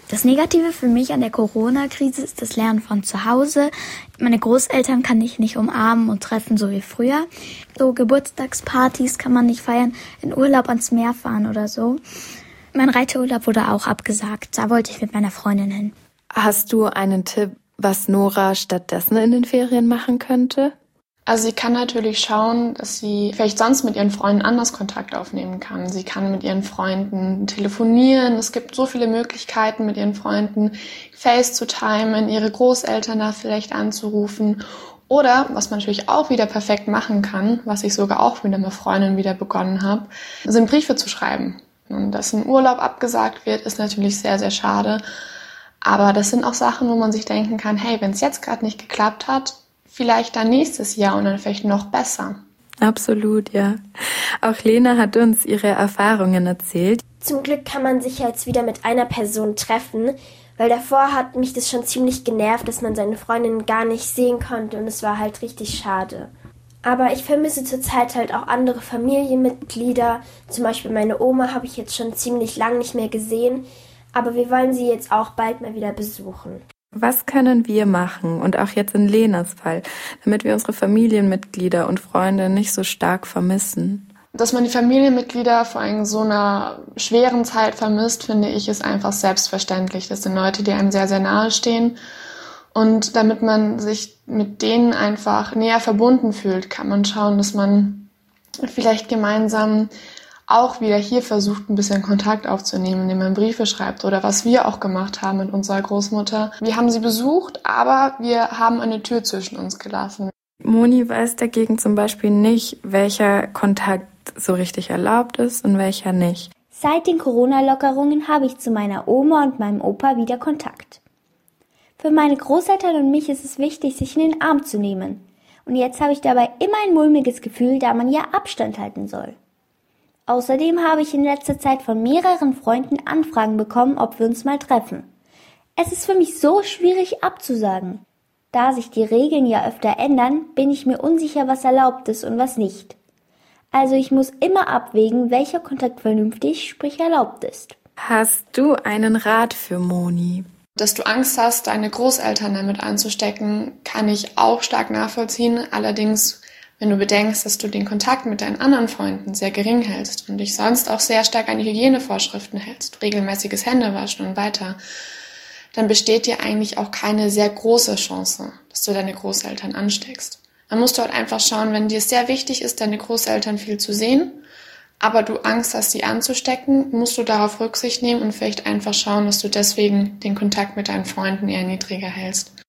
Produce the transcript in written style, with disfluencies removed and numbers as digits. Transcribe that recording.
Das Negative für mich an der Corona-Krise ist das Lernen von zu Hause. Meine Großeltern kann ich nicht umarmen und treffen, so wie früher. So Geburtstagspartys kann man nicht feiern, in Urlaub ans Meer fahren oder so. Mein Reiterurlaub wurde auch abgesagt. Da wollte ich mit meiner Freundin hin. Hast du einen Tipp, was Nora stattdessen in den Ferien machen könnte? Also sie kann natürlich schauen, dass sie vielleicht sonst mit ihren Freunden anders Kontakt aufnehmen kann. Sie kann mit ihren Freunden telefonieren. Es gibt so viele Möglichkeiten, mit ihren Freunden Face zu timen, ihre Großeltern da vielleicht anzurufen. Oder, was man natürlich auch wieder perfekt machen kann, was ich sogar auch wieder mit Freundinnen wieder begonnen habe, sind Briefe zu schreiben. Und dass ein Urlaub abgesagt wird, ist natürlich sehr, sehr schade. Aber das sind auch Sachen, wo man sich denken kann, hey, wenn es jetzt gerade nicht geklappt hat, vielleicht dann nächstes Jahr und dann vielleicht noch besser. Absolut, ja. Auch Lena hat uns ihre Erfahrungen erzählt. Zum Glück kann man sich jetzt wieder mit einer Person treffen, weil davor hat mich das schon ziemlich genervt, dass man seine Freundin gar nicht sehen konnte und es war halt richtig schade. Aber ich vermisse zurzeit halt auch andere Familienmitglieder. Zum Beispiel meine Oma habe ich jetzt schon ziemlich lang nicht mehr gesehen, aber wir wollen sie jetzt auch bald mal wieder besuchen. Was können wir machen, und auch jetzt in Lenas Fall, damit wir unsere Familienmitglieder und Freunde nicht so stark vermissen? Dass man die Familienmitglieder vor allem in so einer schweren Zeit vermisst, finde ich, ist einfach selbstverständlich. Das sind Leute, die einem sehr, sehr nahe stehen. Und damit man sich mit denen einfach näher verbunden fühlt, kann man schauen, dass man vielleicht gemeinsam auch wieder hier versucht, ein bisschen Kontakt aufzunehmen, indem man Briefe schreibt oder was wir auch gemacht haben mit unserer Großmutter. Wir haben sie besucht, aber wir haben eine Tür zwischen uns gelassen. Moni weiß dagegen zum Beispiel nicht, welcher Kontakt so richtig erlaubt ist und welcher nicht. Seit den Corona-Lockerungen habe ich zu meiner Oma und meinem Opa wieder Kontakt. Für meine Großeltern und mich ist es wichtig, sich in den Arm zu nehmen. Und jetzt habe ich dabei immer ein mulmiges Gefühl, da man ja Abstand halten soll. Außerdem habe ich in letzter Zeit von mehreren Freunden Anfragen bekommen, ob wir uns mal treffen. Es ist für mich so schwierig abzusagen. Da sich die Regeln ja öfter ändern, bin ich mir unsicher, was erlaubt ist und was nicht. Also ich muss immer abwägen, welcher Kontakt vernünftig, sprich erlaubt ist. Hast du einen Rat für Moni? Dass du Angst hast, deine Großeltern damit anzustecken, kann ich auch stark nachvollziehen. Allerdings, wenn du bedenkst, dass du den Kontakt mit deinen anderen Freunden sehr gering hältst und dich sonst auch sehr stark an die Hygienevorschriften hältst, regelmäßiges Händewaschen und weiter, dann besteht dir eigentlich auch keine sehr große Chance, dass du deine Großeltern ansteckst. Man muss dort einfach schauen, wenn dir es sehr wichtig ist, deine Großeltern viel zu sehen, aber du Angst hast, sie anzustecken, musst du darauf Rücksicht nehmen und vielleicht einfach schauen, dass du deswegen den Kontakt mit deinen Freunden eher niedriger hältst.